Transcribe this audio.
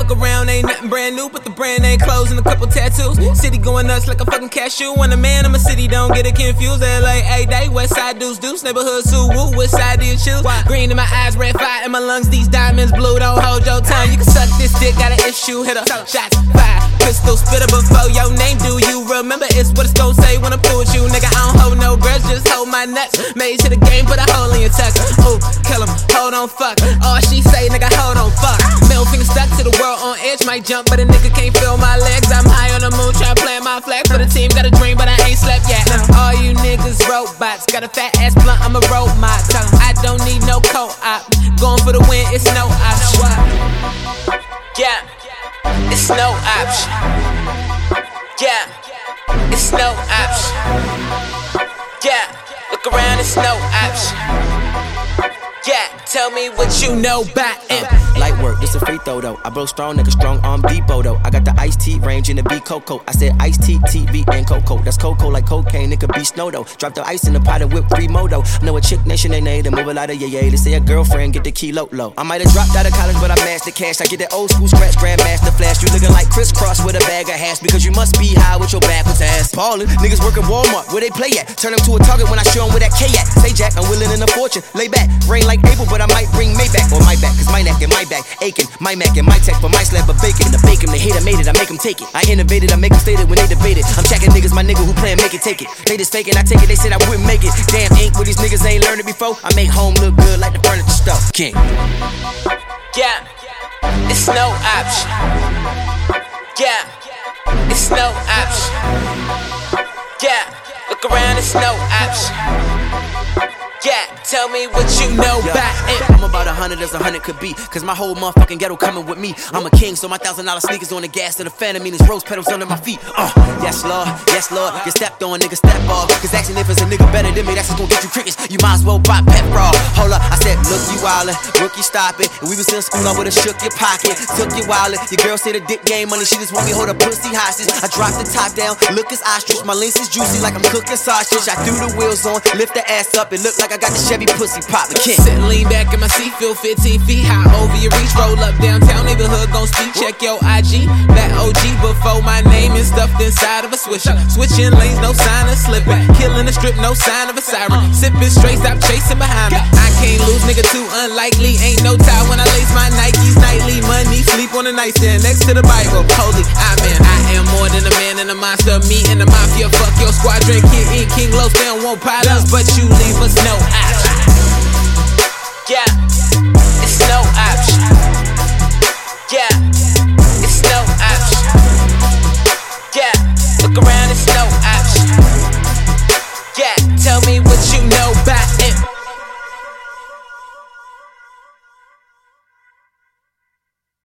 look around, ain't nothing brand new, but the brand ain't clothes and a couple tattoos. City going nuts like a fucking cashew. When a man in my city, don't get it confused. LA, A-Day, West Side deuce, neighborhood Suwoo, which side do you choose? Green in my eyes, red fire in my lungs, these diamonds blue, don't hold your tongue. You can suck this dick, got an issue, hit up, shots, fire, pistol, spitter before your name. Do you remember? It's what it's gon' say when I'm through with you, nigga. I don't hold no grudge, just hold my nuts. Made to the game, put a hole in your tuck. Ooh, kill him, hold on, fuck. All she say, nigga, hold on, fuck. Middle finger stuck to the world on edge, might jump, but a nigga can't feel my legs. I'm high on the moon, try to plant my flag for the team. Got a dream, but I ain't slept yet. All you niggas robots, got a fat ass blunt, I'm a road mod. I don't need no co-op, going for the win, it's no option. Yeah, it's no option. Yeah, it's no option. Yeah, look around, it's no option. Yeah, tell me what you know about it. Light work, this a free throw though. I broke strong, nigga, strong arm depot though. I got the iced tea range in the B Coco. I said iced tea, TV, and Coco. That's Coco like cocaine, it could be snow though. Drop the ice in the pot and whip 3 moto. Know a chick nation they need to move a lot of yeah. They say a girlfriend get the kilo low. I might have dropped out of college, but I mastered cash. I get that old school scratch, grandmaster flash. You looking like crisscross with a bag of hash because you must be high with your backwards ass. Ballin', niggas working Walmart, where they play at. Turn them to a target when I show them where that K at. Say Jack, I'm willing in a fortune. Lay back, rain like April, but I might bring Maybach or my back, cause my neck and my back aching. My Mac and my tech for my slab of bacon. The bacon, the hater made it, I make them take it. I innovated, I make them state it when they debate it. I'm checking niggas, my nigga who playin' make it, take it. They just faking, I take it, they said I wouldn't make it. Damn, ain't what these niggas ain't learned it before. I make home look good like the furniture store. King. Yeah, it's no option. Yeah, it's no option. Yeah, look around, it's no option. Yeah, tell me what you know about it. I'm about 100 as 100 could be, cause my whole motherfucking ghetto coming with me. I'm a king, so my $1,000 sneakers on the gas of the Phantom mean it's rose petals under my feet. Yes Lord, get stepped on, nigga, step off. Cause asking if it's a nigga better than me, that's just gon' get you crickets. You might as well buy pep raw. Hold up, I said, look, you wildin', rookie, stop it. And we was in school, I would've shook your pocket, took your wallet. Your girl said the dick game money, she just want me hold a pussy hostage. I dropped the top down, look as ostrich. My links is juicy like I'm cooking sausage. I threw the wheels on, lift the ass up, it look like I got the Chevy pussy poppin'. Sit and lean back in my seat, feel 15 feet high over your reach. Roll up downtown, neighborhood gon' speak. Check your IG, that OG before my name is stuffed inside of a swisher. Switching lanes, no sign of slipping. Killing the strip, no sign of a siren. Sipping straight, stop chasing behind me. I can't lose, nigga, too unlikely. Ain't no tie when I lace my Nikes nightly. Money, sleep on the nightstand next to the Bible. Holy, I am more than a man and a monster. Me and the mafia, fuck your squadron. Kid E, King Los, they don't want pilots, but you leave us no